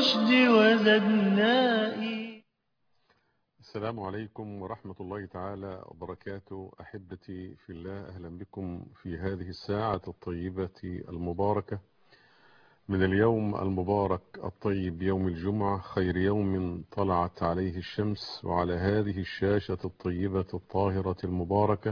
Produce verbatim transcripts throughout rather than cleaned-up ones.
الرشد وزدنائي. السلام عليكم ورحمة الله تعالى وبركاته. أحبتي في الله، أهلا بكم في هذه الساعة الطيبة المباركة من اليوم المبارك الطيب، يوم الجمعة، خير يوم طلعت عليه الشمس، وعلى هذه الشاشة الطيبة الطاهرة المباركة،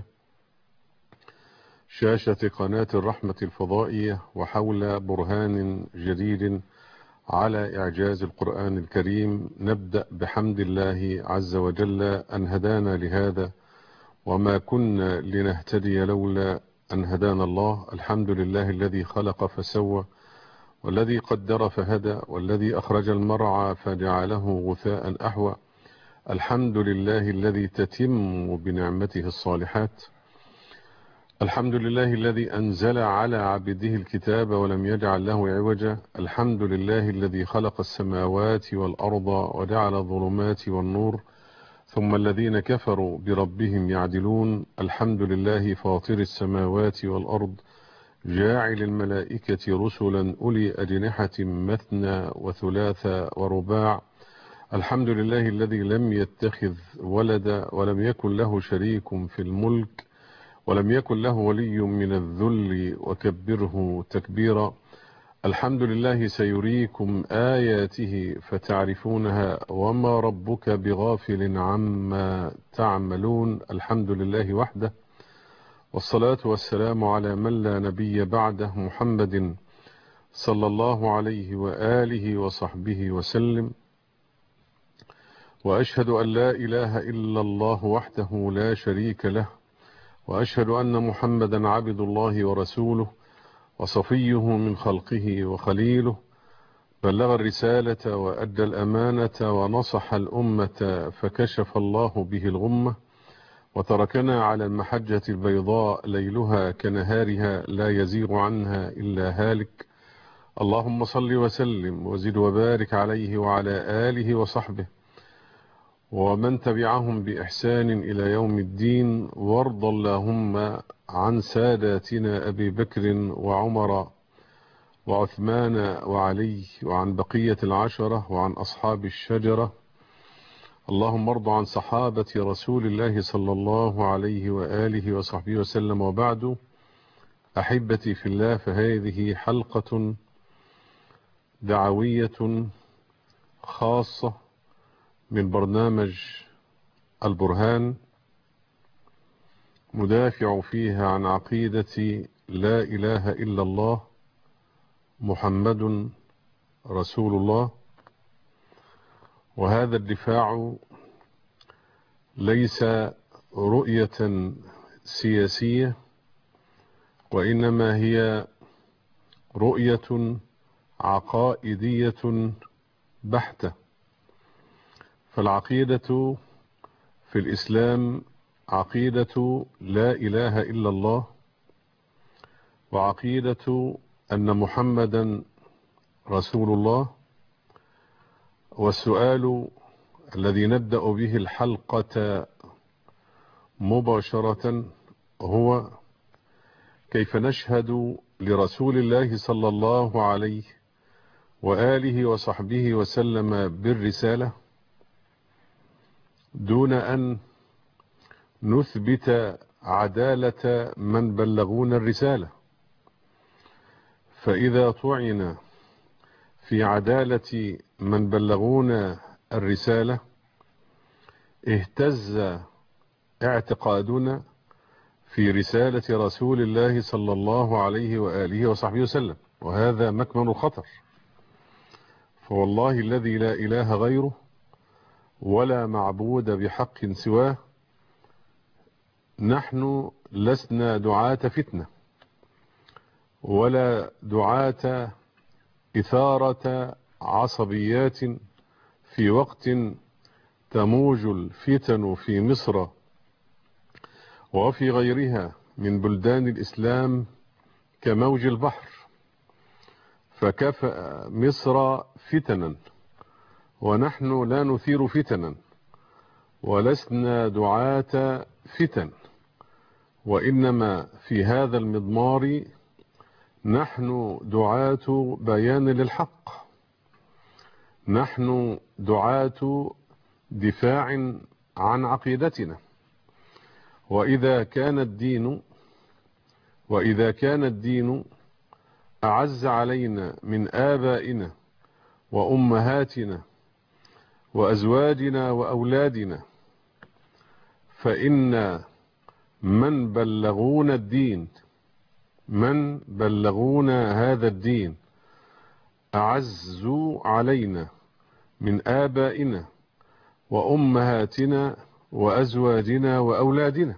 شاشة قناة الرحمة الفضائية، وحول برهان جديد على إعجاز القرآن الكريم. نبدأ بحمد الله عز وجل أن هدانا لهذا، وما كنا لنهتدي لولا أن هدانا الله. الحمد لله الذي خلق فسوى، والذي قدر فهدى، والذي أخرج المرعى فجعله غثاء أحوى. الحمد لله الذي تتم بنعمته الصالحات. الحمد لله الذي أنزل على عبده الكتاب ولم يجعل له عوجا. الحمد لله الذي خلق السماوات والأرض وجعل الظلمات والنور، ثم الذين كفروا بربهم يعدلون. الحمد لله فاطر السماوات والأرض، جاعل الملائكة رسلا أولي أجنحة مثنى وثلاث ورباع. الحمد لله الذي لم يتخذ ولدا ولم يكن له شريك في الملك ولم يكن له ولي من الذل وكبره تكبيرا. الحمد لله سيريكم آياته فتعرفونها وما ربك بغافل عما تعملون. الحمد لله وحده، والصلاة والسلام على من لا نبي بعده، محمد صلى الله عليه وآله وصحبه وسلم. وأشهد أن لا إله إلا الله وحده لا شريك له، وأشهد أن محمدا عبد الله ورسوله وصفيه من خلقه وخليله، بلغ الرسالة وأدى الأمانة ونصح الأمة فكشف الله به الغمة، وتركنا على المحجة البيضاء ليلها كنهارها لا يزيغ عنها إلا هالك. اللهم صل وسلم وزد وبارك عليه وعلى آله وصحبه ومن تبعهم بإحسان إلى يوم الدين. وارض اللهم عن ساداتنا أبي بكر وعمر وعثمان وعلي، وعن بقية العشرة، وعن أصحاب الشجرة. اللهم ارض عن صحابة رسول الله صلى الله عليه وآله وصحبه وسلم. وبعد، أحبتي في الله، فهذه حلقة دعوية خاصة من برنامج البرهان، ندافع فيها عن عقيدة لا إله إلا الله محمد رسول الله. وهذا الدفاع ليس رؤية سياسية، وإنما هي رؤية عقائدية بحتة. فالعقيدة في الإسلام عقيدة لا إله إلا الله، وعقيدة أن محمدا رسول الله. والسؤال الذي نبدأ به الحلقة مباشرة هو: كيف نشهد لرسول الله صلى الله عليه وآله وصحبه وسلم بالرسالة دون أن نثبت عدالة من بلغون الرسالة؟ فإذا طعن في عدالة من بلغون الرسالة اهتز اعتقادنا في رسالة رسول الله صلى الله عليه وآله وصحبه وسلم، وهذا مكمن الخطر. فوالله الذي لا إله غيره ولا معبود بحق سواه، نحن لسنا دعاة فتنة ولا دعاة إثارة عصبيات في وقت تموج الفتن في مصر وفي غيرها من بلدان الإسلام كموج البحر، فكفأ مصر فتنا ونحن لا نثير فتنا ولسنا دعاة فتن، وإنما في هذا المضمار نحن دعاة بيان للحق. نحن دعاة دفاع عن عقيدتنا، وإذا كان الدين وإذا كان الدين أعز علينا من آبائنا وأمهاتنا وأزواجنا وأولادنا، فإن من بلغونا الدين من بلغونا هذا الدين أعز علينا من آبائنا وأمهاتنا وأزواجنا وأولادنا.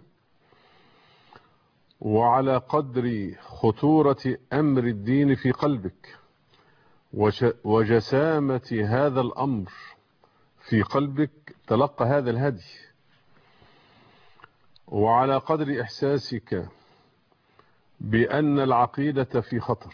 وعلى قدر خطورة أمر الدين في قلبك وجسامة هذا الأمر في قلبك تلقى هذا الهدي، وعلى قدر إحساسك بأن العقيدة في خطر،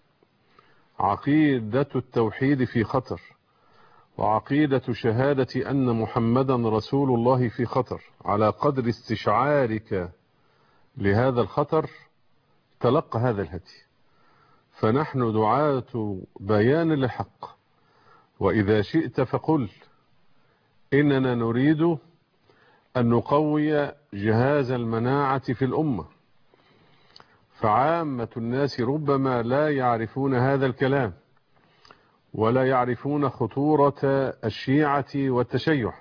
عقيدة التوحيد في خطر، وعقيدة شهادة أن محمدا رسول الله في خطر، على قدر استشعارك لهذا الخطر تلقى هذا الهدي. فنحن دعاة بيان للحق، وإذا شئت فقل إننا نريد أن نقوي جهاز المناعة في الأمة، فعامة الناس ربما لا يعرفون هذا الكلام ولا يعرفون خطورة الشيعة والتشيع،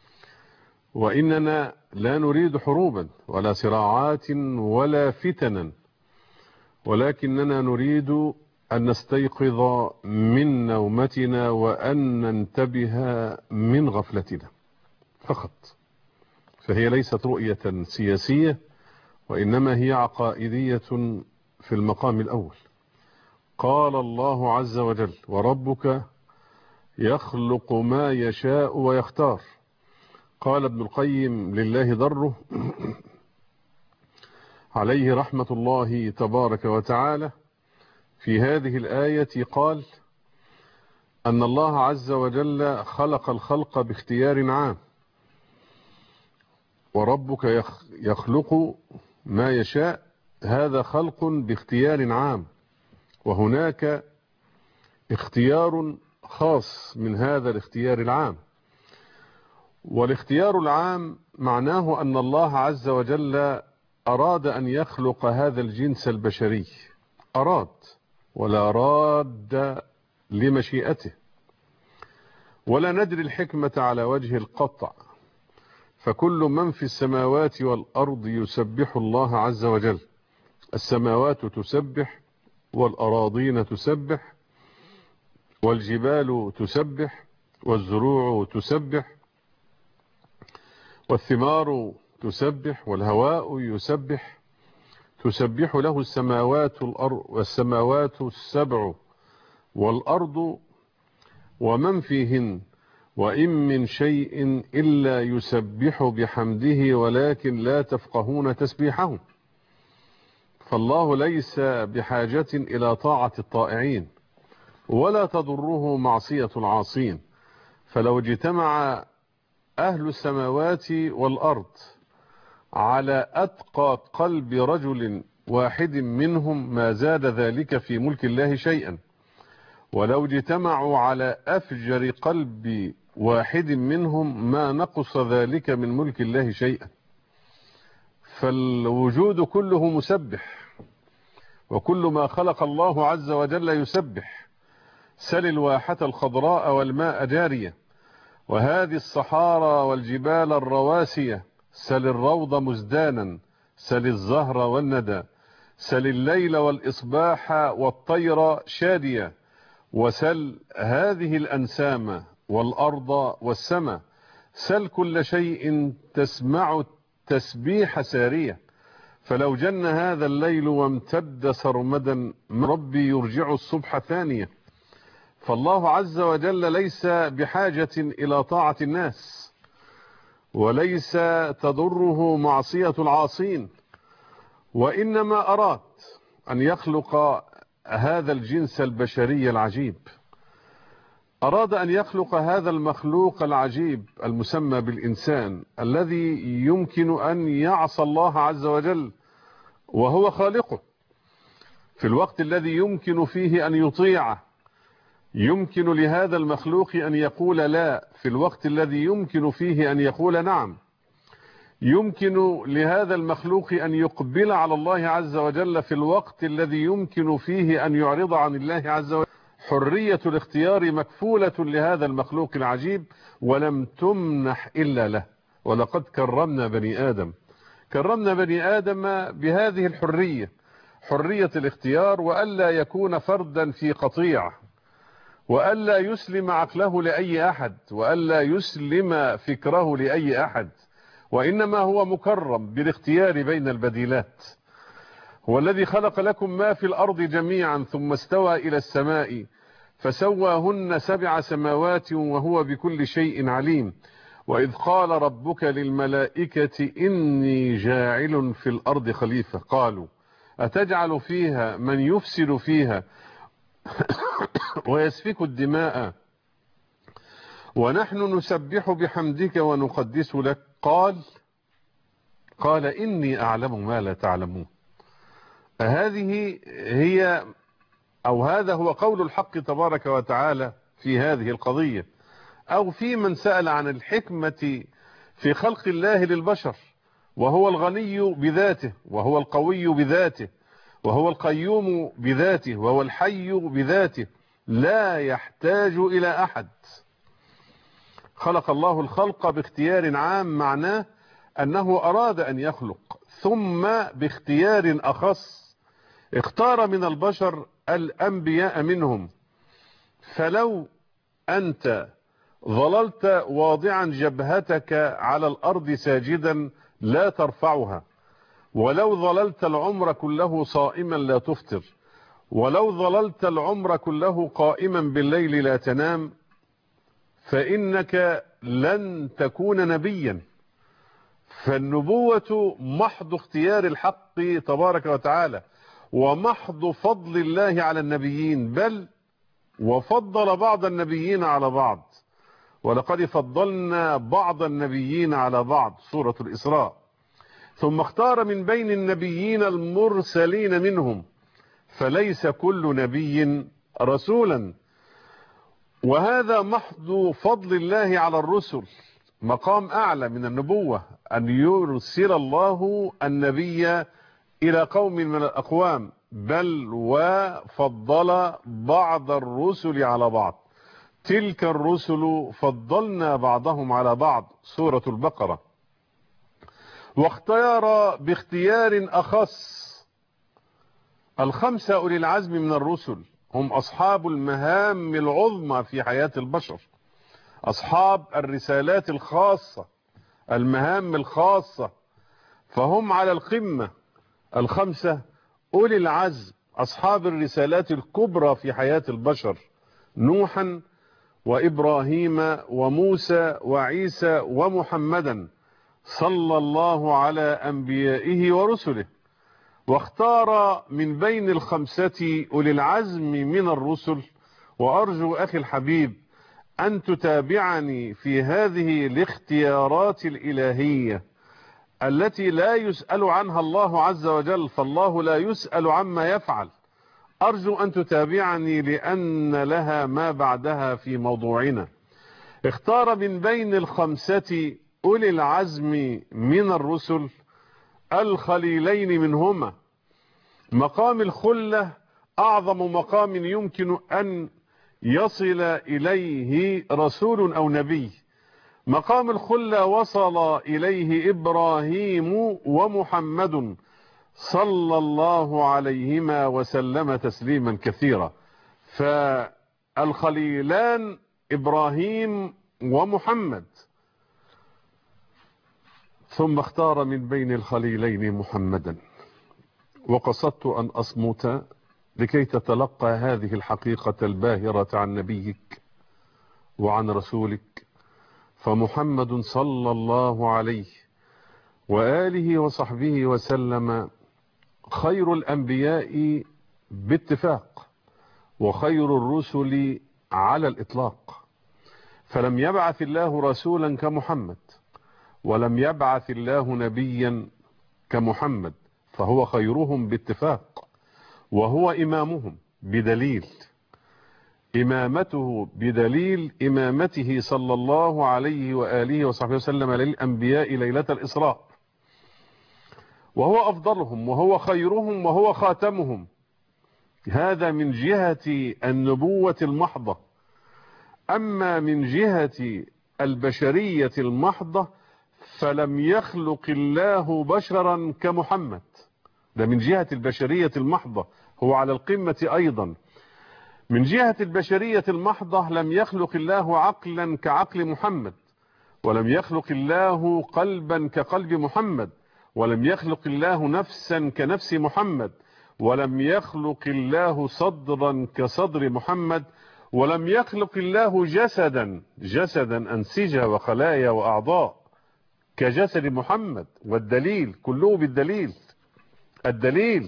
وإننا لا نريد حروبا ولا صراعات ولا فتنا، ولكننا نريد أن نستيقظ من نومتنا وأن ننتبه من غفلتنا فقط. فهي ليست رؤية سياسية، وإنما هي عقائدية في المقام الأول. قال الله عز وجل: وربك يخلق ما يشاء ويختار. قال ابن القيم لله ضره عليه رحمة الله تبارك وتعالى في هذه الآية، قال أن الله عز وجل خلق الخلق باختيار عام، وربك يخلق ما يشاء، هذا خلق باختيار عام، وهناك اختيار خاص من هذا الاختيار العام. والاختيار العام معناه أن الله عز وجل أراد أن يخلق هذا الجنس البشري، أراد ولا راد لمشيئته، ولا ندري الحكمة على وجه القطع، فكل من في السماوات والأرض يسبح الله عز وجل. السماوات تسبح، والأراضين تسبح، والجبال تسبح، والزروع تسبح، والثمار تسبح، والهواء يسبح، تسبح له السماوات والأرض والسماوات السبع والأرض ومن فيهن، وإن من شيء إلا يسبح بحمده ولكن لا تفقهون تسبيحهم. فالله ليس بحاجة إلى طاعة الطائعين، ولا تضره معصية العاصين. فلو اجتمع أهل السماوات والأرض على أتقى قلب رجل واحد منهم ما زاد ذلك في ملك الله شيئا، ولو اجتمعوا على أفجر قلب واحد منهم ما نقص ذلك من ملك الله شيئا. فالوجود كله مسبح، وكل ما خلق الله عز وجل يسبح. سل الواحة الخضراء والماء جارية، وهذه الصحارى والجبال الرواسية، سل الروض مزدانا، سل الزهر والندى، سل الليل والإصباح والطير شادية، وسل هذه الأنسام والأرض والسماء، سل كل شيء تسمع التسبيح سارية. فلو جن هذا الليل وامتد سرمدا ربي يرجع الصبح ثانية. فالله عز وجل ليس بحاجة إلى طاعة الناس، وليس تضره معصية العاصين، وإنما أراد أن يخلق هذا الجنس البشري العجيب، أراد أن يخلق هذا المخلوق العجيب المسمى بالإنسان، الذي يمكن أن يعصى الله عز وجل وهو خالقه، في الوقت الذي يمكن فيه أن يطيعه يمكن لهذا المخلوق أن يقول لا في الوقت الذي يمكن فيه أن يقول نعم. يمكن لهذا المخلوق أن يقبل على الله عز وجل في الوقت الذي يمكن فيه أن يعرض عن الله عز وجل. حرية الاختيار مكفولة لهذا المخلوق العجيب ولم تمنح إلا له. ولقد كرمنا بني آدم، كرمنا بني آدم بهذه الحرية، حرية الاختيار، وألا يكون فردا في قطيع، وألا يسلم عقله لأي أحد، وألا يسلم فكره لأي أحد، وإنما هو مكرم بالاختيار بين البديلات. هو الذي خلق لكم ما في الأرض جميعا ثم استوى إلى السماء فسواهن سبع سماوات وهو بكل شيء عليم. وإذ قال ربك للملائكة إني جاعل في الأرض خليفة قالوا أتجعل فيها من يفسد فيها ويسفك الدماء ونحن نسبح بحمدك ونقدس لك قال قال إني أعلم ما لا تعلمون. هذه هي أو هذا هو قول الحق تبارك وتعالى في هذه القضية، أو في من سأل عن الحكمة في خلق الله للبشر، وهو الغني بذاته، وهو القوي بذاته، وهو القيوم بذاته، وهو الحي بذاته، لا يحتاج إلى أحد. خلق الله الخلق باختيار عام، معناه أنه أراد أن يخلق، ثم باختيار أخص اختار من البشر الأنبياء منهم. فلو أنت ظللت واضعا جبهتك على الأرض ساجدا لا ترفعها، ولو ظللت العمر كله صائما لا تفطر، ولو ظللت العمر كله قائما بالليل لا تنام، فإنك لن تكون نبيا. فالنبوة محض اختيار الحق تبارك وتعالى، ومحض فضل الله على النبيين، بل وفضل بعض النبيين على بعض، ولقد فضلنا بعض النبيين على بعض، سورة الإسراء. ثم اختار من بين النبيين المرسلين منهم، فليس كل نبي رسولا. وهذا محض فضل الله على الرسل، مقام أعلى من النبوة، أن يرسل الله النبي إلى قوم من الأقوام، بل وفضل بعض الرسل على بعض. تلك الرسل فضلنا بعضهم على بعض، سورة البقرة. واختار باختيار أخص الخمسة أولي العزم من الرسل، هم أصحاب المهام العظمى في حياة البشر، أصحاب الرسالات الخاصة، المهام الخاصة، فهم على القمة. الخمسة أولي العزم أصحاب الرسالات الكبرى في حياة البشر، نوحا وإبراهيم وموسى وعيسى ومحمدا صلى الله على أنبيائه ورسله. واختار من بين الخمسة أولي العزم من الرسل. وأرجو أخي الحبيب أن تتابعني في هذه الاختيارات الإلهية التي لا يسأل عنها الله عز وجل، فالله لا يسأل عما يفعل. أرجو أن تتابعني لأن لها ما بعدها في موضوعنا. اختار من بين الخمسة أولي العزم من الرسل الخليلين منهما. مقام الخلة أعظم مقام يمكن أن يصل إليه رسول أو نبي. مقام الخلة وصل إليه إبراهيم ومحمد صلى الله عليهما وسلم تسليما كثيرا. فالخليلان إبراهيم ومحمد، ثم اختار من بين الخليلين محمدا. وقصدت أن أصمت لكي تتلقى هذه الحقيقة الباهرة عن نبيك وعن رسولك، فمحمد صلى الله عليه وآله وصحبه وسلم خير الأنبياء باتفاق، وخير الرسل على الإطلاق. فلم يبعث الله رسولا كمحمد، ولم يبعث الله نبيا كمحمد، فهو خيرهم باتفاق، وهو إمامهم بدليل. إمامته بدليل إمامته صلى الله عليه وآله وصحبه وسلم للأنبياء ليلة الإسراء، وهو أفضلهم وهو خيرهم وهو خاتمهم. هذا من جهة النبوة المحضة. أما من جهة البشرية المحضة فلم يخلق الله بشرا كمحمد. ده من جهة البشرية المحضة، هو على القمة أيضا. من جهة البشرية المحضة لم يخلق الله عقلا كعقل محمد، ولم يخلق الله قلبا كقلب محمد، ولم يخلق الله نفسا كنفس محمد، ولم يخلق الله صدرا كصدر محمد، ولم يخلق الله جسدا جسدا أنسجة وخلايا وأعضاء كجسد محمد. والدليل كله بالدليل. الدليل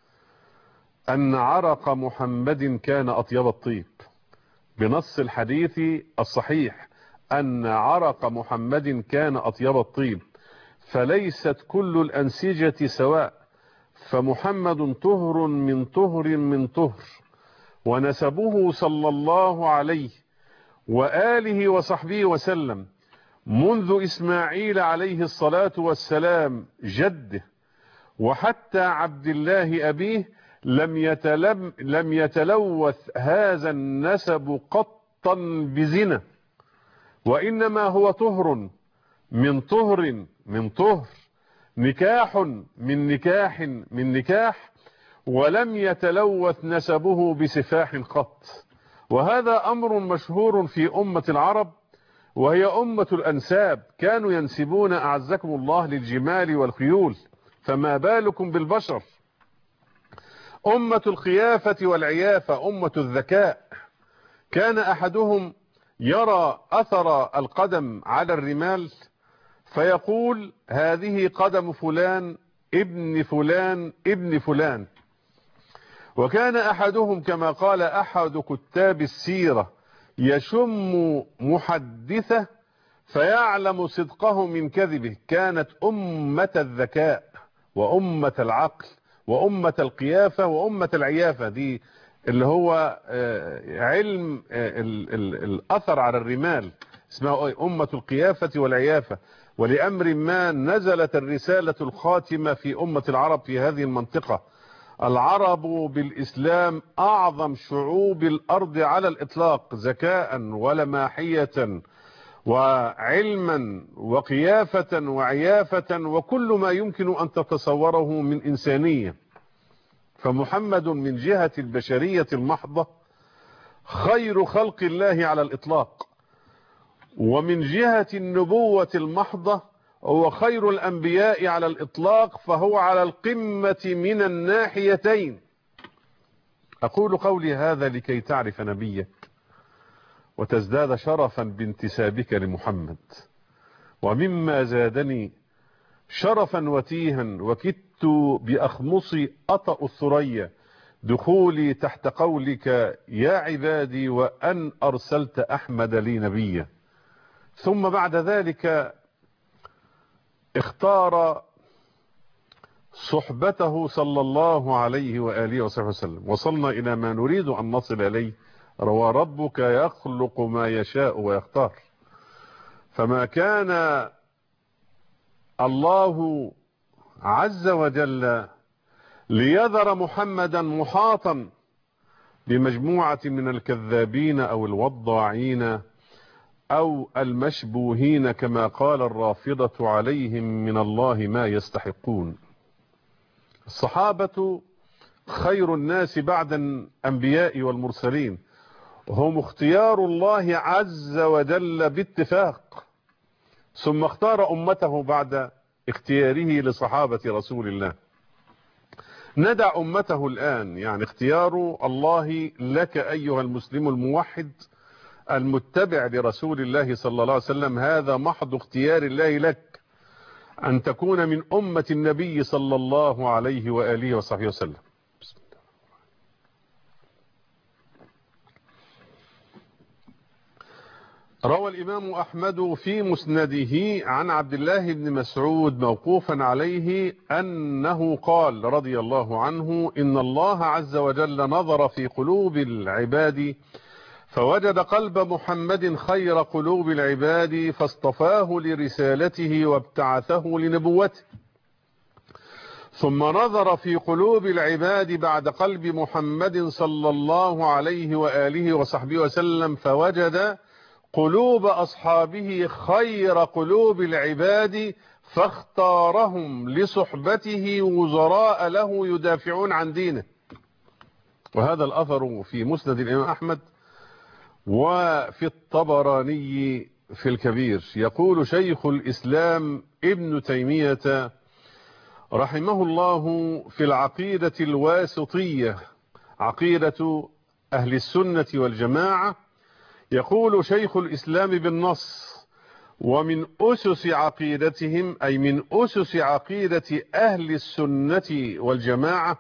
أن عرق محمد كان أطيب الطيب، بنص الحديث الصحيح أن عرق محمد كان أطيب الطيب، فليست كل الأنسجة سواء، فمحمد طهر من طهر من طهر، ونسبه صلى الله عليه وآله وصحبه وسلم منذ إسماعيل عليه الصلاة والسلام جده وحتى عبد الله أبيه لم يتلم لم يتلوث هذا النسب قطا بزنا، وإنما هو طهر من طهر من طهر، نكاح من نكاح من نكاح، ولم يتلوث نسبه بسفاح قط. وهذا أمر مشهور في أمة العرب، وهي أمة الأنساب، كانوا ينسبون أعزكم الله للجمال والخيول، فما بالكم بالبشر. أمة الخيافة والعيافة، أمة الذكاء، كان أحدهم يرى أثر القدم على الرمال فيقول هذه قدم فلان ابن فلان ابن فلان. وكان أحدهم كما قال أحد كتاب السيرة يشم محدثه فيعلم صدقه من كذبه. كانت أمة الذكاء وأمة العقل وأمة القيافة وأمة العيافة، دي اللي هو علم الأثر على الرمال، اسمها أمة القيافة والعيافة. ولأمر ما نزلت الرسالة الخاتمة في أمة العرب في هذه المنطقة. العرب بالإسلام أعظم شعوب الأرض على الإطلاق، ذكاء ولماحية وعلما وقيافة وعيافة وكل ما يمكن أن تتصوره من إنسانية. فمحمد من جهة البشرية المحضة خير خلق الله على الإطلاق، ومن جهة النبوة المحضة هو خير الأنبياء على الإطلاق، فهو على القمة من الناحيتين. أقول قولي هذا لكي تعرف نبيك وتزداد شرفا بانتسابك لمحمد. ومما زادني شرفا وتيها وكدت بأخمصي أطأ الثريا دخولي تحت قولك يا عبادي وأن أرسلت أحمد لي نبيا. ثم بعد ذلك اختار صحبته صلى الله عليه وآله وصحبه وسلم. وصلنا إلى ما نريد أن نصل إليه. روى ربك يخلق ما يشاء ويختار. فما كان الله عز وجل ليذر محمدا محاطا بمجموعة من الكذابين أو الوضاعين أو المشبوهين كما قال الرافضة عليهم من الله ما يستحقون. الصحابة خير الناس بعد الأنبياء والمرسلين، هم اختيار الله عز وجل باتفاق، ثم اختار أمته بعد اختياره لصحابة رسول الله. ندع أمته الآن، يعني اختيار الله لك أيها المسلم الموحد المتبع لرسول الله صلى الله عليه وسلم، هذا محض اختيار الله لك أن تكون من أمة النبي صلى الله عليه وآله وصحبه وسلم. روى الإمام أحمد في مسنده عن عبد الله بن مسعود موقوفا عليه أنه قال رضي الله عنه إن الله عز وجل نظر في قلوب العباد فوجد قلب محمد خير قلوب العباد فاصطفاه لرسالته وابتعثه لنبوته. ثم نظر في قلوب العباد بعد قلب محمد صلى الله عليه وآله وصحبه وسلم فوجد قلوب أصحابه خير قلوب العباد فاختارهم لصحبته وزراء له يدافعون عن دينه. وهذا الأثر في مسند الإمام أحمد وفي الطبراني في الكبير. يقول شيخ الإسلام ابن تيمية رحمه الله في العقيدة الواسطية، عقيدة أهل السنة والجماعة، يقول شيخ الإسلام بالنص: ومن أسس عقيدتهم، أي من أسس عقيدة أهل السنة والجماعة،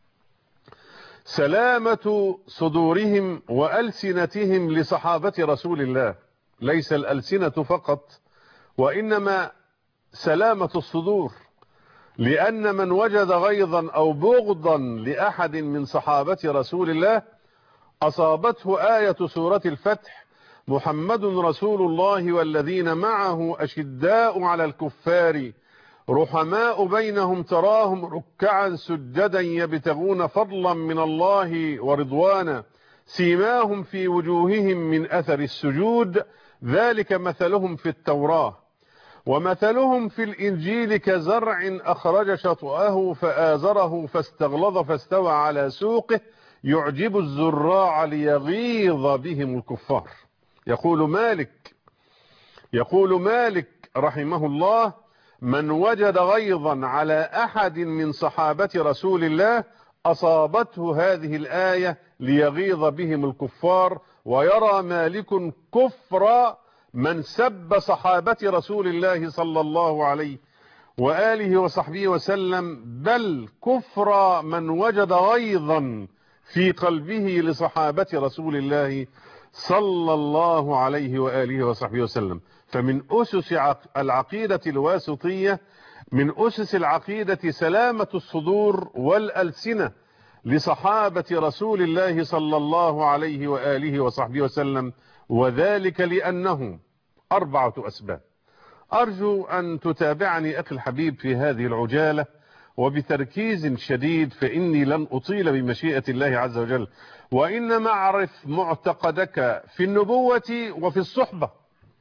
سلامة صدورهم وألسنتهم لصحابة رسول الله. ليس الألسنة فقط، وإنما سلامة الصدور، لأن من وجد غيظا أو بغضا لأحد من صحابة رسول الله أصابته آية سورة الفتح: محمد رسول الله والذين معه أشداء على الكفار رحماء بينهم تراهم ركعا سجدا يبتغون فضلا من الله ورضوانا سيماهم في وجوههم من أثر السجود ذلك مثلهم في التوراة ومثلهم في الإنجيل كزرع أخرج شطأه فآزره فاستغلظ فاستوى على سوقه يعجب الزراع ليغيظ بهم الكفار. يقول مالك يقول مالك رحمه الله: من وجد غيظا على أحد من صحابة رسول الله أصابته هذه الآية ليغيظ بهم الكفار. ويرى مالك كفر من سب صحابة رسول الله صلى الله عليه وآله وصحبه وسلم، بل كفر من وجد غيظا في قلبه لصحابة رسول الله صلى الله عليه وآله وصحبه وسلم. فمن أسس العقيدة الواسطية، من أسس العقيدة سلامة الصدور والألسنة لصحابة رسول الله صلى الله عليه وآله وصحبه وسلم، وذلك لأنه أربعة أسباب. أرجو أن تتابعني أخي الحبيب في هذه العجالة وبتركيز شديد، فإني لن أطيل بمشيئة الله عز وجل، وإنما أعرف معتقدك في النبوة وفي الصحبة.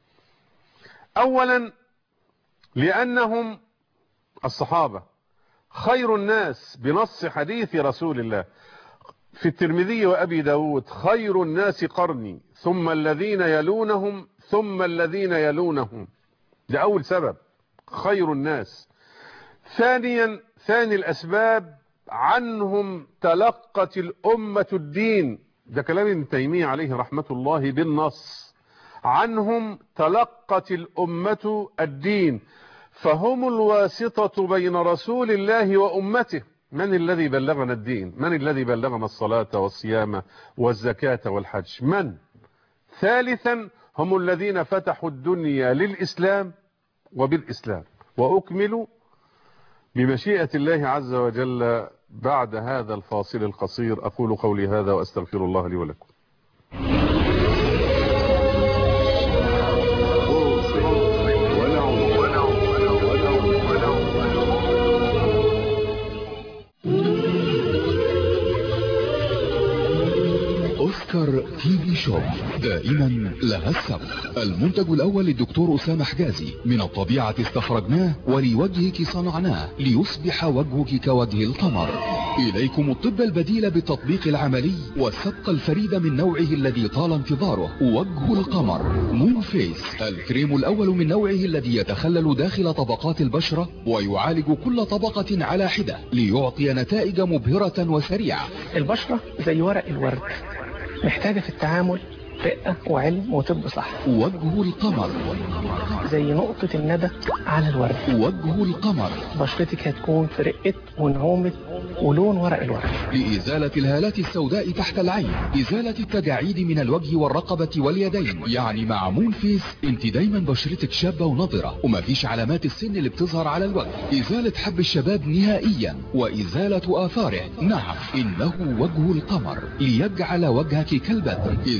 أولا لأنهم الصحابة خير الناس بنص حديث رسول الله في الترمذي وأبي داود: خير الناس قرني ثم الذين يلونهم ثم الذين يلونهم. ده أول سبب، خير الناس. ثانيا ثاني الأسباب عنهم تلقت الأمة الدين. ده كلام ابن تيمية عليه رحمة الله بالنص: عنهم تلقت الأمة الدين، فهم الواسطة بين رسول الله وأمته. من الذي بلغنا الدين؟ من الذي بلغنا الصلاة والصيام والزكاة والحج؟ من؟ ثالثا هم الذين فتحوا الدنيا للإسلام وبالإسلام. وأكمل بمشيئة الله عز وجل بعد هذا الفاصل القصير. أقول قولي هذا وأستغفر الله لي ولكم. أوسكار تي في شوب دائما لها السبق. المنتج الأول للدكتور أسامة حجازي: من الطبيعة استخرجناه ولوجهك صنعناه ليصبح وجهك كوجه القمر. إليكم الطب البديل بالتطبيق العملي والسبق الفريد من نوعه الذي طال انتظاره: وجه القمر مون فيس، الكريم الأول من نوعه الذي يتخلل داخل طبقات البشرة ويعالج كل طبقة على حدة ليعطي نتائج مبهرة وسريعة. البشرة زي ورق الورد، محتاجة في التعامل رقة وعلم وطب صح. وجه القمر زي نقطة الندى على الورد. وجه القمر بشرتك هتكون في رقة ونعومة ولون ورق الورد. لإزالة الهالات السوداء تحت العين، إزالة التجاعيد من الوجه والرقبة واليدين. يعني مع مون فيس انت دايما بشرتك شابة ونضرة ومفيش علامات السن اللي بتظهر على الوجه. إزالة حب الشباب نهائيا وإزالة آثاره. نعم، إنه وجه القمر ليجعل وجهك كالبدر. إزالة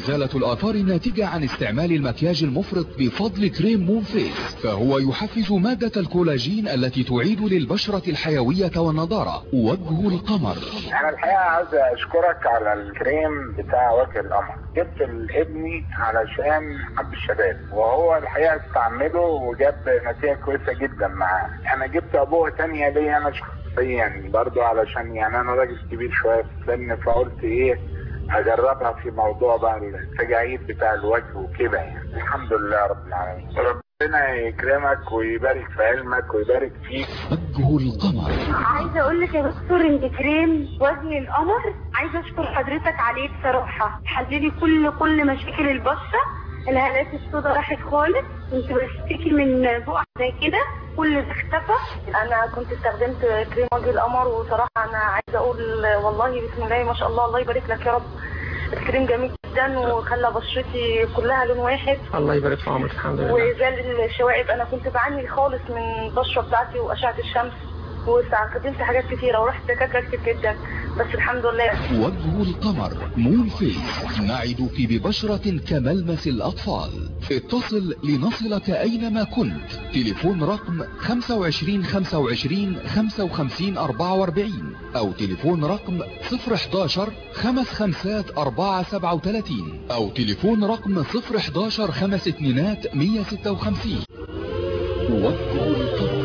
الآثار الناتجة عن استعمال المكياج المفرط بفضل كريم مون فيس، فهو يحفز مادة الكولاجين التي تعيد للبشرة الحيوية والنضارة. وجه القمر. أنا الحقيقة عايز أشكرك على الكريم بتاع وجه القمر، جبت لابني علشان حب الشباب، وهو الحقيقة استعمله وجاب نتيجة كويسة جدا معاه. أنا جبت أبوه تانية ليا أنا شخصيا برضو، علشان يعني أنا راجل كبير شوية في السن، فقلت إيه أجربها في موضوع بقى التجاعيد بتاع الوجه وكده يعني. الحمد لله رب العالمين، ربنا يكرمك ويبارك في علمك ويبارك فيك. وجه القمر. عايزه اقول لك يا دكتور انت كريم وجه القمر، عايزه اشكر حضرتك عليه بصراحه، حللي كل كل مشاكل البشره، الهالات السوداء راحت خالص، كنت بشتكي من بقع زي كده كل ده اختفى. انا كنت استخدمت كريم وجه القمر، وصراحه انا عايزه اقول والله بسم الله ما شاء الله، الله يبارك لك يا رب. الكريم جميل جدا وخلى بشرتي كلها لون واحد. الله يبارك في عمرك. الحمد لله. وزال الشوائب، انا كنت بعاني خالص من البشره بتاعتي واشعه الشمس، واستخدمت حاجات كتيره ورحت دكاتره كتير جدا، بس الحمد لله. وجه القمر مون فيس، نعدك ببشرة كملمس الأطفال. اتصل لنصلك أينما كنت. تليفون رقم خمسة وعشرين خمسة وعشرين خمسة وخمسين أربعة وأربعين أو تليفون رقم صفر حداشر خمس خمسات أربعة سبعة وثلاثين أو تليفون رقم صفر حداشر خمس اتنينات مية ستة وخمسين. وجه القمر.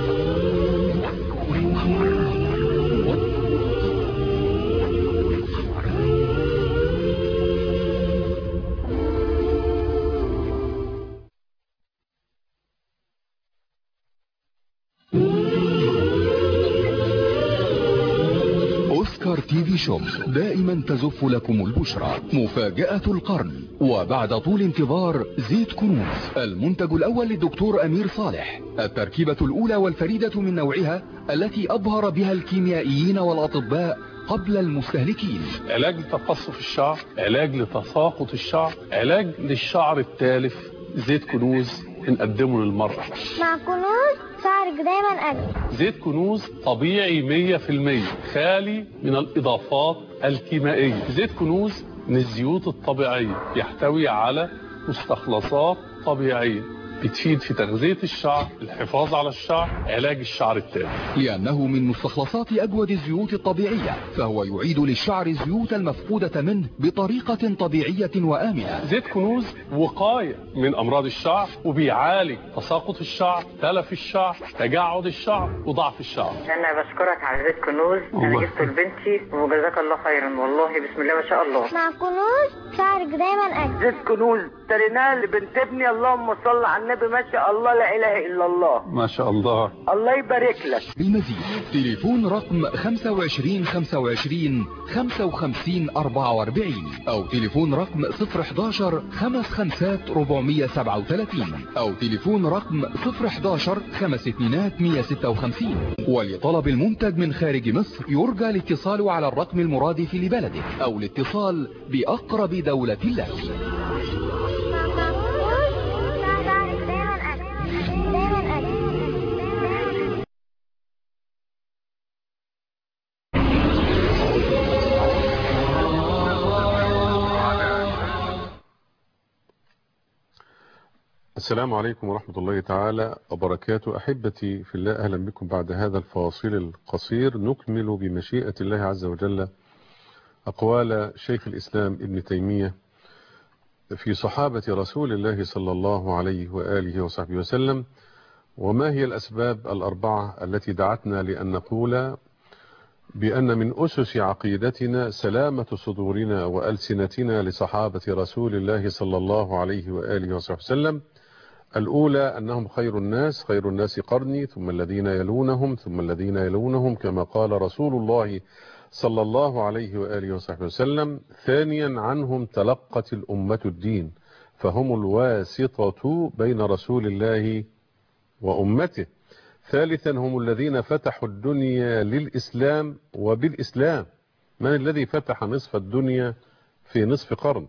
أوسكار تي في شوب دائما تزف لكم البشرى. مفاجأة القرن، وبعد طول انتظار زيت كنوز، المنتج الأول للدكتور أمير صالح، التركيبة الأولى والفريدة من نوعها التي أبهر بها الكيميائيين والأطباء قبل المستهلكين. علاج لتقصف الشعر، علاج لتساقط الشعر، علاج للشعر التالف. زيت كنوز بنقدمه للمرأة. مع كنوز شعرك دايما أجمل. زيت كنوز طبيعي مية في المية، خالي من الإضافات الكيميائية. زيت كنوز من الزيوت الطبيعية، يحتوي على مستخلصات طبيعية بتفيد في تغذية الشعر، الحفاظ على الشعر، علاج الشعر التالف. لأنه من مستخلصات أجود الزيوت الطبيعية، فهو يعيد للشعر الزيوت المفقودة منه بطريقة طبيعية وآمنة. زيت كنوز وقاية من أمراض الشعر، وبيعالج تساقط الشعر، تلف الشعر، تجعد الشعر، وضعف الشعر. أنا بشكرك على زيت كنوز، أنا جبته لبنتي وجزاك الله خيرا، والله بسم الله ما شاء الله. مع كنوز شعرك دايما أجمل. زيت كنوز اشتريناه لبنت ابني، اللهم صل على النبي، ما شاء الله لا اله الا الله. ما شاء الله. الله يبارك لك. بالمزيد تليفون رقم خمسة وعشرين خمسة وعشرين خمسة وخمسين أربعة وأربعين أو تليفون رقم صفر حداشر خمس خمسات أربعمية سبعة وثلاثين أو تليفون رقم صفر حداشر خمس اتنينات مية ستة وخمسين. ولطلب المنتج من خارج مصر يرجى الاتصال على الرقم المرادف لبلدك أو الاتصال بأقرب دولة لك. السلام عليكم ورحمة الله تعالى وبركاته. أحبتي في الله، أهلا بكم بعد هذا الفاصل القصير. نكمل بمشيئة الله عز وجل أقوال شيخ الإسلام ابن تيمية في صحابة رسول الله صلى الله عليه وآله وصحبه وسلم، وما هي الأسباب الأربعة التي دعتنا لأن نقول بأن من أسس عقيدتنا سلامة صدورنا وألسنتنا لصحابة رسول الله صلى الله عليه وآله وصحبه وسلم. الأولى أنهم خير الناس، خير الناس قرني، ثم الذين يلونهم، ثم الذين يلونهم، كما قال رسول الله صلى الله عليه وآله وصحبه وسلم. ثانيا عنهم تلقت الأمة الدين، فهم الواسطة بين رسول الله وأمته. ثالثا هم الذين فتحوا الدنيا للإسلام وبالإسلام. من الذي فتح نصف الدنيا في نصف قرن؟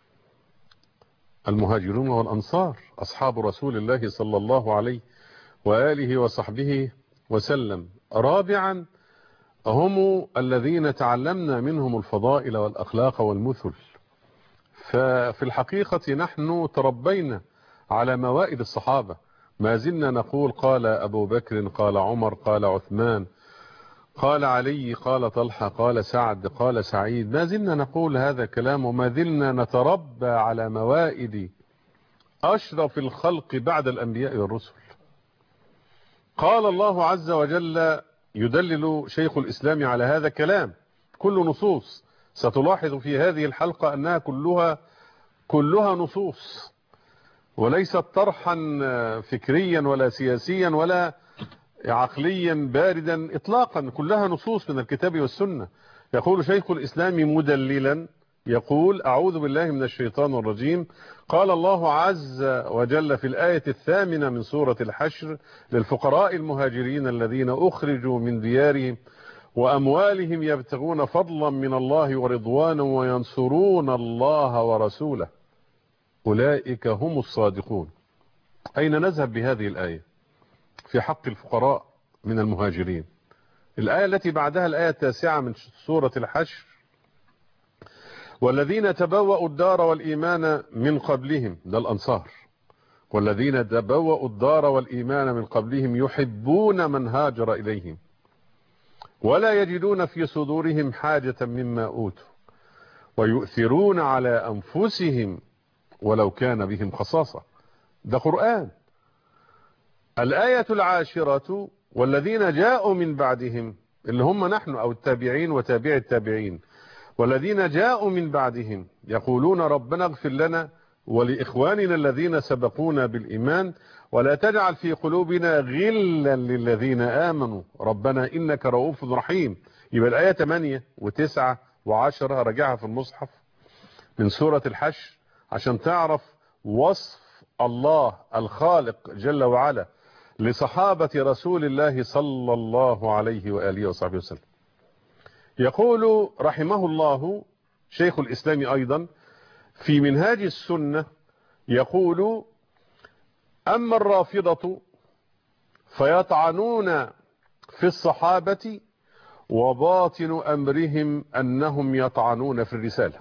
المهاجرون والأنصار، أصحاب رسول الله صلى الله عليه وآله وصحبه وسلم. رابعا هم الذين تعلمنا منهم الفضائل والأخلاق والمثل، ففي الحقيقة نحن تربينا على موائد الصحابة، ما زلنا نقول قال أبو بكر، قال عمر، قال عثمان، قال علي، قال طلحة، قال سعد، قال سعيد، ما زلنا نقول هذا الكلام، وما زلنا نتربى على موائد أشرف الخلق بعد الأنبياء والرسل. قال الله عز وجل يدلل شيخ الإسلام على هذا الكلام كل نصوص، ستلاحظ في هذه الحلقة أنها كلها كلها نصوص، وليست طرحا فكريا ولا سياسيا ولا عقليا باردا إطلاقا، كلها نصوص من الكتاب والسنة. يقول شيخ الإسلام مدللا، يقول أعوذ بالله من الشيطان الرجيم. قال الله عز وجل في الآية الثامنة من سورة الحشر: للفقراء المهاجرين الذين أخرجوا من ديارهم وأموالهم يبتغون فضلا من الله ورضوانا وينصرون الله ورسوله أولئك هم الصادقون. أين نذهب بهذه الآية في حق الفقراء من المهاجرين؟ الآية التي بعدها الآية التاسعة من سورة الحشر: والذين تبوأوا الدار والإيمان من قبلهم، ده الأنصار، والذين تبوأوا الدار والإيمان من قبلهم يحبون من هاجر إليهم ولا يجدون في صدورهم حاجة مما أوتوا ويؤثرون على أنفسهم ولو كان بهم خصاصة. ده قرآن. الآية العاشرة: والذين جاءوا من بعدهم، اللي هم نحن أو التابعين وتابع التابعين، والذين جاءوا من بعدهم يقولون ربنا اغفر لنا ولإخواننا الذين سبقونا بالإيمان ولا تجعل في قلوبنا غلا للذين آمنوا ربنا إنك رؤوف رحيم. يبقى الآية ثمانية وتسعة وعشرة رجعها في المصحف من سورة الحشر عشان تعرف وصف الله الخالق جل وعلا لصحابة رسول الله صلى الله عليه وآله وصحبه وسلم. يقول رحمه الله شيخ الإسلام أيضا في منهاج السنة، يقول: أما الرافضة فيطعنون في الصحابة وباطن أمرهم أنهم يطعنون في الرسالة،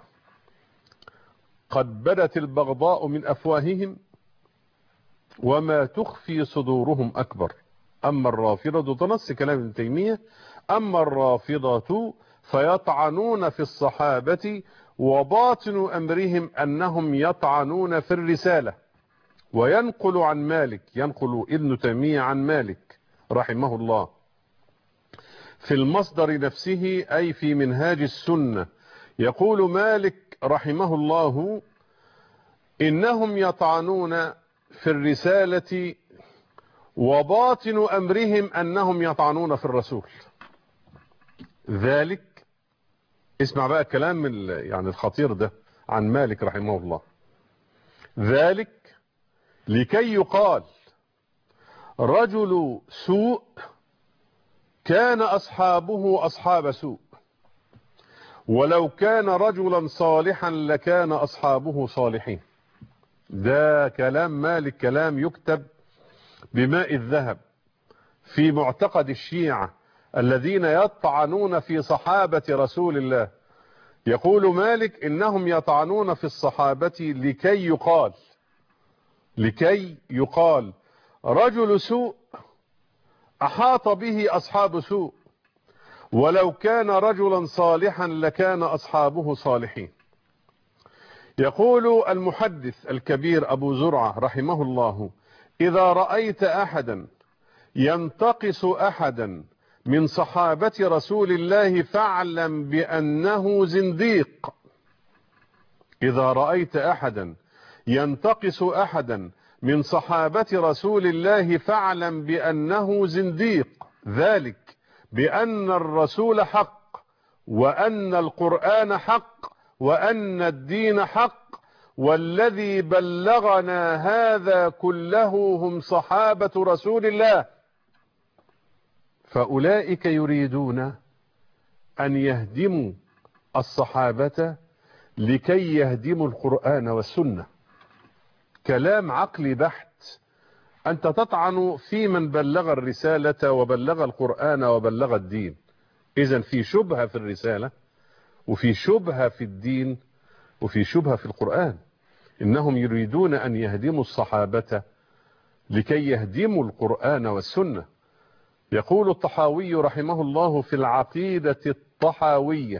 قد بدت البغضاء من أفواههم وما تخفي صدورهم أكبر. أما الرافضة، تنص كلام ابن تيمية: أما الرافضة فيطعنون في الصحابة وباطن أمرهم أنهم يطعنون في الرسالة. وينقل عن مالك، ينقل ابن تيمية عن مالك رحمه الله في المصدر نفسه أي في منهاج السنة، يقول مالك رحمه الله: إنهم يطعنون في الرسالة وباطن أمرهم أنهم يطعنون في الرسول. ذلك، اسمع بقى كلام يعني الخطير ده عن مالك رحمه الله: ذلك لكي يقال رجل سوء كان أصحابه أصحاب سوء، ولو كان رجلا صالحا لكان أصحابه صالحين. ده كلام مالك، كلام يكتب بماء الذهب في معتقد الشيعة الذين يطعنون في صحابة رسول الله. يقول مالك: إنهم يطعنون في الصحابة لكي يقال لكي يقال رجل سوء أحاط به أصحاب سوء، ولو كان رجلا صالحا لكان أصحابه صالحين. يقول المحدث الكبير أبو زرعة رحمه الله: إذا رأيت أحدا ينتقص أحدا من صحابة رسول الله فاعلم بأنه زنديق. إذا رأيت أحدا ينتقص أحدا من صحابة رسول الله فاعلم بأنه زنديق. ذلك بأن الرسول حق، وأن القرآن حق، وأن الدين حق، والذي بلغنا هذا كله هم صحابة رسول الله. فأولئك يريدون أن يهدموا الصحابة لكي يهدموا القرآن والسنة. كلام عقلي بحت. أنت تطعن في من بلغ الرسالة وبلغ القرآن وبلغ الدين. إذن في شبهة في الرسالة وفي شبهة في الدين، وفي شبهة في القرآن، إنهم يريدون أن يهدموا الصحابة لكي يهدموا القرآن والسنة. يقول الطحاوي رحمه الله في العقيدة الطحاوية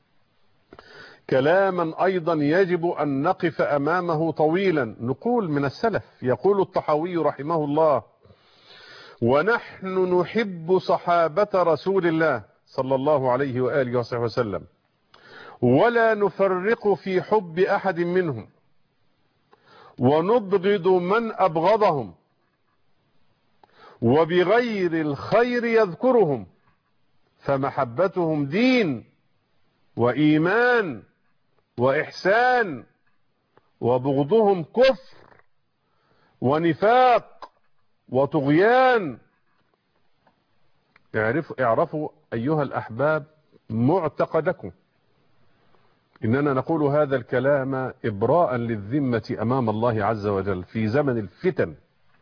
كلاما أيضا يجب أن نقف أمامه طويلا، نقول من السلف. يقول الطحاوي رحمه الله: ونحن نحب صحابة رسول الله صلى الله عليه وآله وصحبه وسلم، ولا نفرق في حب أحد منهم، ونبغض من أبغضهم، وبغير الخير يذكرهم، فمحبتهم دين وإيمان وإحسان، وبغضهم كفر ونفاق وطغيان. اعرفوا, اعرفوا أيها الأحباب معتقدكم، إننا نقول هذا الكلام إبراء للذمة أمام الله عز وجل في زمن الفتن،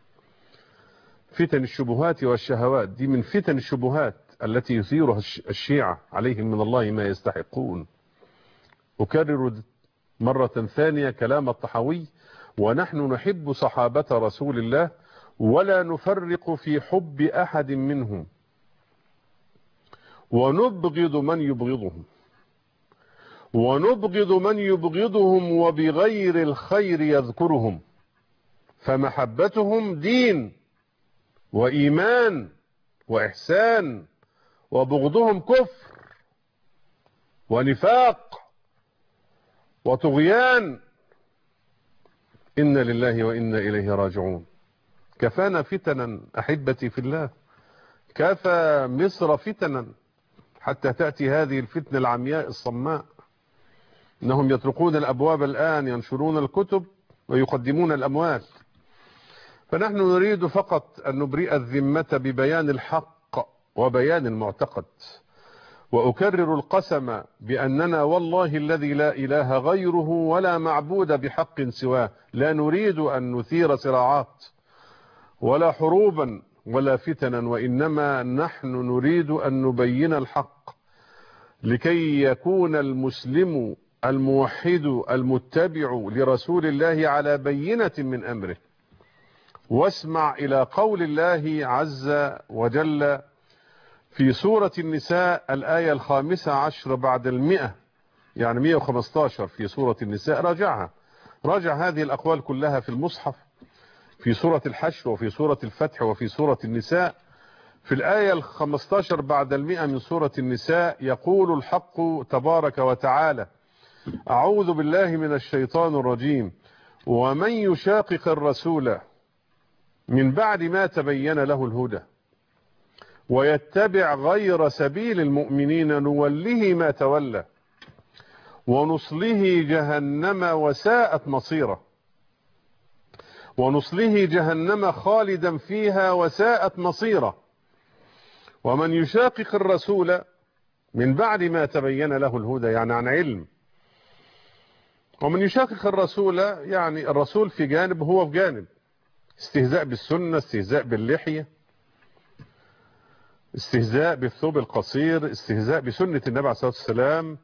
فتن الشبهات والشهوات. دي من فتن الشبهات التي يثيرها الشيعة عليهم من الله ما يستحقون. أكرر مرة ثانية كلام الطحاوي: ونحن نحب صحابة رسول الله ولا نفرق في حب أحد منهم، ونبغض من يبغضهم، ونبغض من يبغضهم، وبغير الخير يذكرهم، فمحبتهم دين وإيمان وإحسان، وبغضهم كفر ونفاق وطغيان. إنا لله وإنا إليه راجعون. كفانا فتنا أحبتي في الله، كفى مصر فتنا حتى تأتي هذه الفتنة العمياء الصماء. إنهم يطرقون الأبواب الآن، ينشرون الكتب ويقدمون الأموال. فنحن نريد فقط أن نبرئ الذمة ببيان الحق وبيان المعتقد. وأكرر القسم بأننا والله الذي لا إله غيره ولا معبود بحق سواه لا نريد أن نثير صراعات ولا حروبا ولا فتنا، وإنما نحن نريد أن نبين الحق لكي يكون المسلم الموحد المتبع لرسول الله على بينة من أمره. واسمع إلى قول الله عز وجل في سورة النساء الآية الخامسة عشر بعد المئة، يعني مئة وخمسة عشر في سورة النساء. راجعها، راجع هذه الأقوال كلها في المصحف، في سورة الحشر وفي سورة الفتح وفي سورة النساء. في الآية الخمسة عشر بعد المئة من سورة النساء يقول الحق تبارك وتعالى: أعوذ بالله من الشيطان الرجيم: ومن يشاقق الرسول من بعد ما تبين له الهدى ويتبع غير سبيل المؤمنين نوله ما تولى ونصله جهنم وساءت مصيره ونصله جهنم خالدا فيها وساءت مصيره. ومن يشاقق الرسول من بعد ما تبين له الهدى يعني عن علم. ومن يشاقق الرسول يعني الرسول في جانب هو في جانب، استهزاء بالسنة، استهزاء باللحية، استهزاء بالثوب القصير، استهزاء بسنة النبي عليه الصلاة والسلام.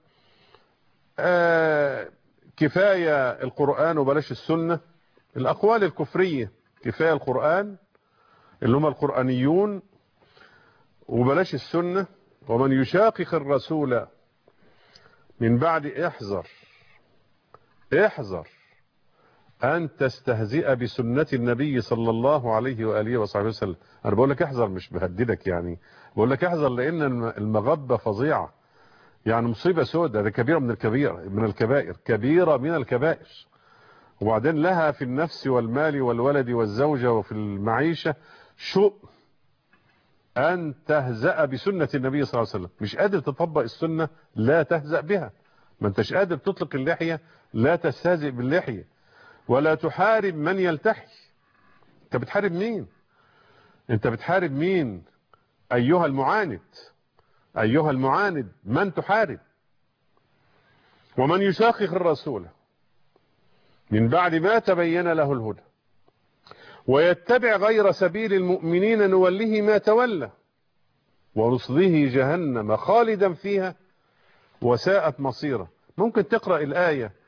آه كفاية القرآن وبلاش السنة. الأقوال الكفرية كفاية القرآن اللي هم القرآنيون وبلاش السنة. ومن يشاقق الرسول من بعد احذر احذر أن تستهزئ بسنة النبي صلى الله عليه وآله وصحبه وسلم. أنا بقول لك احذر، مش بهددك يعني، بقول لك احذر لأن المغبة فظيعة، يعني مصيبة سودة. ده كبيرة من الكبيرة من الكبائر، كبيرة من الكبائر. وبعدين لها في النفس والمال والولد والزوجة وفي المعيشة شؤم أن تهزأ بسنة النبي صلى الله عليه وسلم. مش قادر تطبق السنة لا تهزأ بها، ما انتش قادر تطلق اللحية لا تستهزئ باللحية، ولا تحارب من يلتحي. انت بتحارب مين؟ انت بتحارب مين ايها المعاند؟ ايها المعاند من تحارب؟ ومن يشاقق الرسول من بعد ما تبين له الهدى ويتبع غير سبيل المؤمنين نوله ما تولى ونصله جهنم خالدا فيها وساءت مصيره. ممكن تقرأ الآية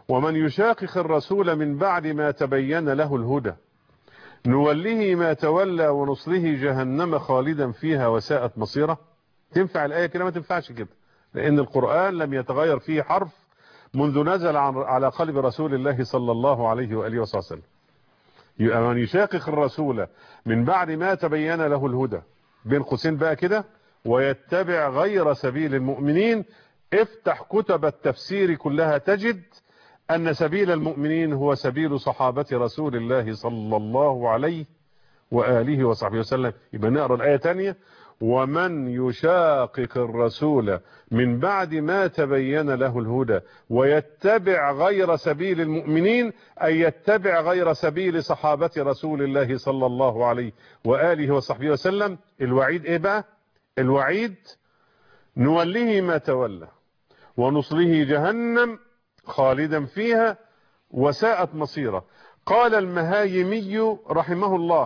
ومن يشاقق الرسول من بعد ما تبين له الهدى نوله ما تولى ونصله جهنم خالدا فيها وساءت مصيره. تنفع الآية كده؟ ما تنفعش كده، لأن القرآن لم يتغير فيه حرف منذ نزل على قلب رسول الله صلى الله عليه وآله وسلم. من يشاقق الرسول من بعد ما تبين له الهدى، بين قوسين بقى كده، ويتبع غير سبيل المؤمنين. افتح كتب التفسير كلها تجد أن سبيل المؤمنين هو سبيل صحابة رسول الله صلى الله عليه وآله وصحبه وسلم. يبقى نقرأ الآية تانية: ومن يشاقق الرسول من بعد ما تبين له الهدى ويتبع غير سبيل المؤمنين، أي يتبع غير سبيل صحابة رسول الله صلى الله عليه وآله وصحبه وسلم. الوعيد ايه بقى؟ الوعيد نوله ما تولى ونصله جهنم خالدا فيها وساءت مصيره. قال المهايمي رحمه الله،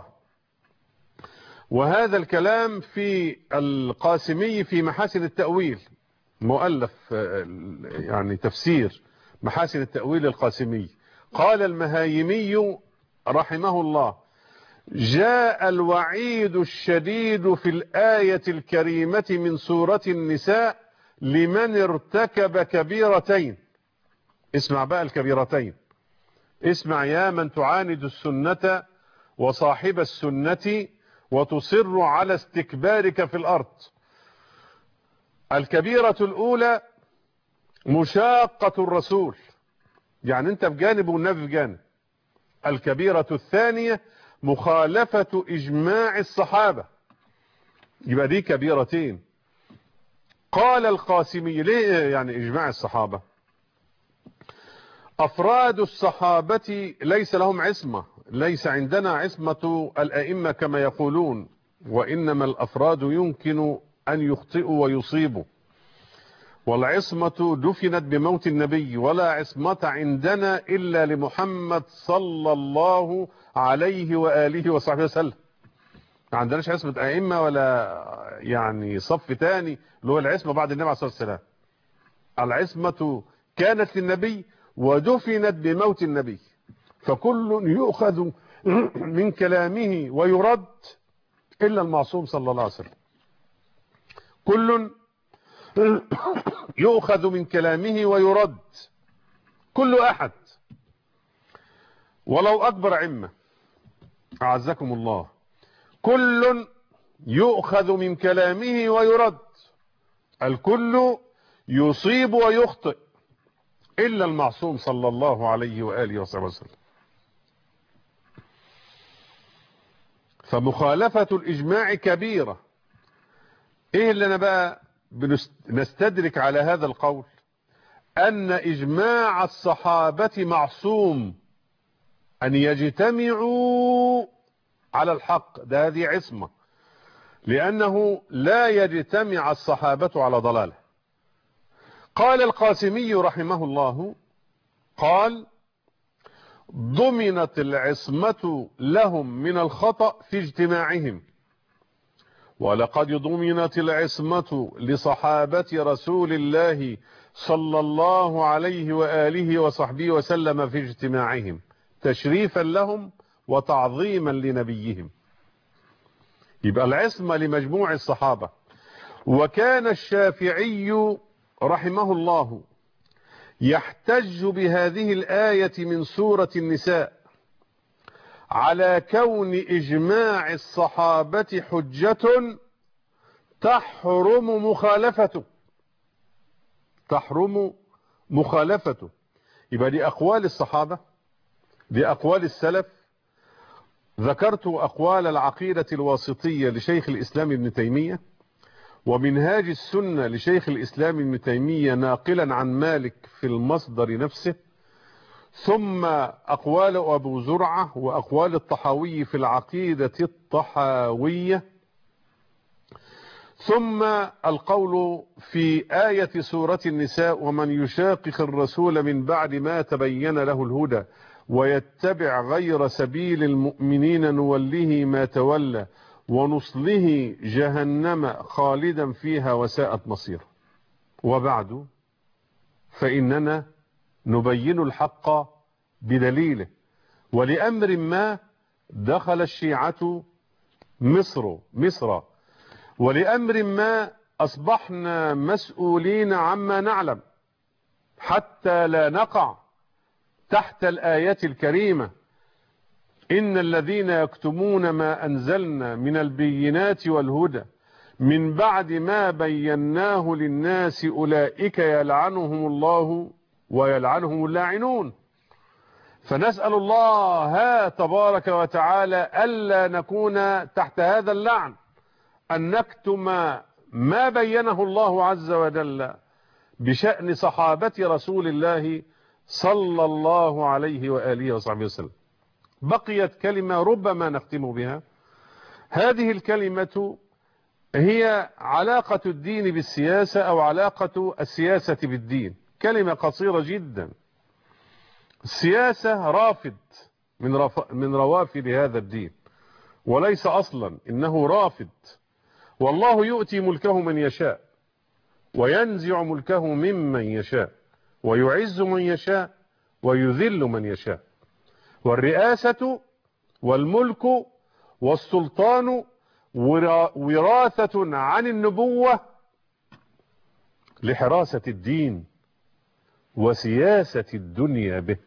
وهذا الكلام في القاسمي في محاسن التأويل، مؤلف يعني تفسير محاسن التأويل القاسمي. قال المهايمي رحمه الله: جاء الوعيد الشديد في الآية الكريمة من سورة النساء لمن ارتكب كبيرتين. اسمع بقى الكبيرتين، اسمع يا من تعاند السنة وصاحب السنة وتصر على استكبارك في الأرض. الكبيرة الأولى مشاقة الرسول، يعني أنت بجانب والنبي بجانب. الكبيرة الثانية مخالفة إجماع الصحابة، يبقى دي كبيرتين. قال القاسمي: ليه يعني إجماع الصحابة؟ أفراد الصحابة ليس لهم عصمة، ليس عندنا عصمة الأئمة كما يقولون، وإنما الأفراد يمكن أن يخطئوا ويصيبوا، والعصمة دفنت بموت النبي، ولا عصمة عندنا إلا لمحمد صلى الله عليه وآله وصحبه وسلم. ما عندناش عصمة أئمة ولا يعني صف تاني اللي هو العصمة بعد النبي عليه الصلاة والسلام. العصمة كانت للنبي ودفنت بموت النبي، فكل يؤخذ من كلامه ويرد إلا المعصوم صلى الله عليه وسلم. كل يؤخذ من كلامه ويرد، كل أحد ولو أكبر عمة أعزكم الله، كل يؤخذ من كلامه ويرد. الكل يصيب ويخطئ إلا المعصوم صلى الله عليه وآله وصحبه وسلم. فمخالفة الإجماع كبيرة. إيه اللي أنا بقى نستدرك على هذا القول؟ أن إجماع الصحابة معصوم، أن يجتمعوا على الحق، ده هذه عصمة، لأنه لا يجتمع الصحابة على ضلاله. قال القاسمي رحمه الله، قال: ضمنت العصمة لهم من الخطأ في اجتماعهم، ولقد ضمنت العصمة لصحابة رسول الله صلى الله عليه وآله وصحبه وسلم في اجتماعهم تشريفا لهم وتعظيما لنبيهم. يبقى العصمة لمجموع الصحابة. وكان الشافعي رحمه الله يحتج بهذه الآية من سورة النساء على كون إجماع الصحابة حجة تحرم مخالفته، تحرم مخالفته. يبقى دي أقوال الصحابة، دي أقوال السلف. ذكرت أقوال العقيدة الواسطية لشيخ الإسلام ابن تيمية، ومنهاج السنة لشيخ الإسلام ابن تيمية ناقلا عن مالك في المصدر نفسه، ثم أقوال أبو زرعة وأقوال الطحاوي في العقيدة الطحاوية، ثم القول في آية سورة النساء: ومن يشاقق الرسول من بعد ما تبين له الهدى ويتبع غير سبيل المؤمنين نوله ما تولى ونصله جهنم خالدا فيها وساءت مصيره. وبعد، فإننا نبين الحق بدليله. ولأمر ما دخل الشيعة مصر مصر ولأمر ما أصبحنا مسؤولين عما نعلم، حتى لا نقع تحت الآية الكريمة: إن الذين يكتمون ما أنزلنا من البينات والهدى من بعد ما بيناه للناس أولئك يلعنهم الله ويلعنهم اللاعنون. فنسأل الله تبارك وتعالى ألا نكون تحت هذا اللعن، أن نكتم ما بينه الله عز وجل بشأن صحابة رسول الله صلى الله عليه وآله وصحبه وسلم. بقيت كلمة ربما نختم بها. هذه الكلمة هي علاقة الدين بالسياسة أو علاقة السياسة بالدين. كلمة قصيرة جدا. السياسة رافد من, رف... من روافد هذا الدين، وليس أصلا، إنه رافد. والله يؤتي ملكه من يشاء وينزع ملكه ممن يشاء ويعز من يشاء ويذل من يشاء. والرئاسة والملك والسلطان وراثة عن النبوة لحراسة الدين وسياسة الدنيا به.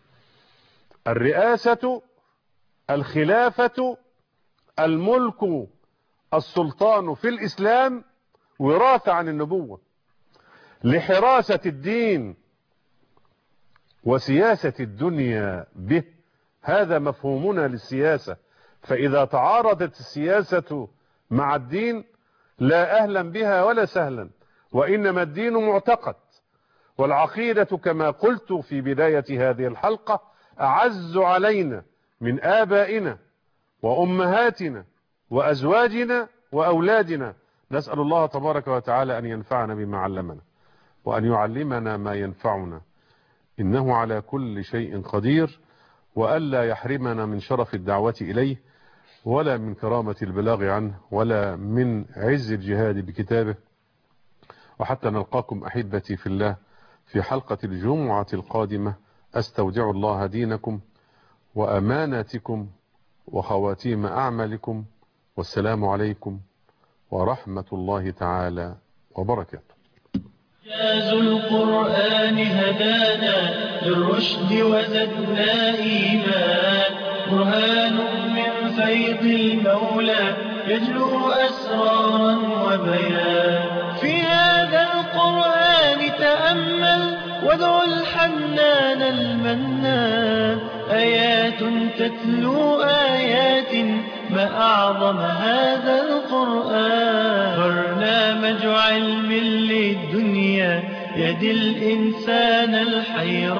الرئاسة، الخلافة، الملك، السلطان في الإسلام وراثة عن النبوة لحراسة الدين وسياسة الدنيا به. هذا مفهومنا للسياسة. فإذا تعارضت السياسة مع الدين لا أهلا بها ولا سهلا، وإنما الدين معتقد، والعقيدة كما قلت في بداية هذه الحلقة أعز علينا من آبائنا وأمهاتنا وأزواجنا وأولادنا. نسأل الله تبارك وتعالى أن ينفعنا بما علمنا وأن يعلمنا ما ينفعنا، إنه على كل شيء قدير، وألا يحرمنا من شرف الدعوة إليه ولا من كرامة البلاغ عنه ولا من عز الجهاد بكتابه. وحتى نلقاكم أحبتي في الله في حلقة الجمعة القادمة، أستودع الله دينكم وأماناتكم وخواتيم أعمالكم، والسلام عليكم ورحمة الله تعالى وبركاته. إعجاز القرآن هدانا للرشد وزدنا إيمان، برهان من فيض المولى يجلو أسرارا وبيان. في هذا القرآن تأمل وادع الحنان المنان، آيات تتلو آيات ما أعظم هذا القرآن. برنامج علم للدنيا يهدي الإنسان الحيران.